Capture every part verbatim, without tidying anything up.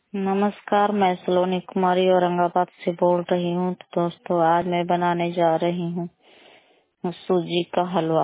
नमस्कार, मैं सलोनी कुमारी औरंगाबाद से बोल रही हूँ। तो दोस्तों, आज मैं बनाने जा रही हूँ सूजी का हलवा।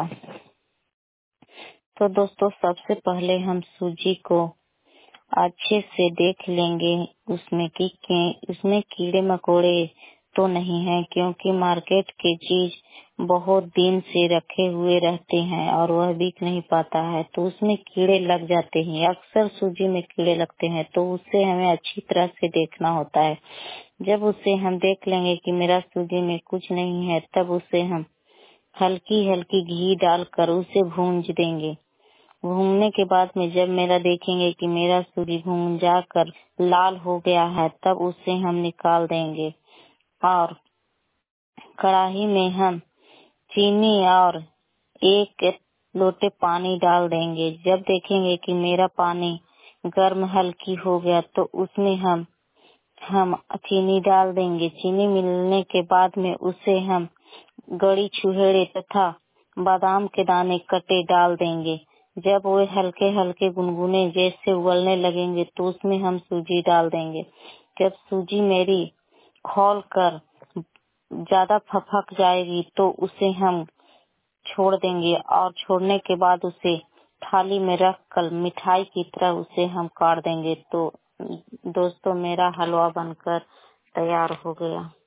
तो दोस्तों, सबसे पहले हम सूजी को अच्छे से देख लेंगे उसमें कि कि- उसमें कीड़े मकोड़े तो नहीं है, क्योंकि मार्केट की चीज बहुत दिन से रखे हुए रहते हैं और वह बिक नहीं पाता है, तो उसमें कीड़े लग जाते हैं। अक्सर सूजी में कीड़े लगते हैं, तो उसे हमें अच्छी तरह से देखना होता है। जब उसे हम देख लेंगे कि मेरा सूजी में कुछ नहीं है, तब उसे हम हल्की हल्की घी डालकर उसे भूंज देंगे। भूनने के बाद में जब मेरा देखेंगे कि मेरा सूजी भून जाकर लाल हो गया है, तब उसे हम निकाल देंगे और कढ़ाई में हम चीनी और एक लोटे पानी डाल देंगे। जब देखेंगे कि मेरा पानी गर्म हल्की हो गया, तो उसमें हम हम चीनी डाल देंगे। चीनी मिलने के बाद में उसे हम गड़ी छुहेड़े तथा बादाम के दाने कटे डाल देंगे। जब वो हल्के हल्के गुनगुने जैसे उबलने लगेंगे, तो उसमें हम सूजी डाल देंगे। जब सूजी मेरी खौल कर ज्यादा फपक जाएगी, तो उसे हम छोड़ देंगे और छोड़ने के बाद उसे थाली में रख कर मिठाई की तरह उसे हम काट देंगे। तो दोस्तों, मेरा हलवा बनकर तैयार हो गया।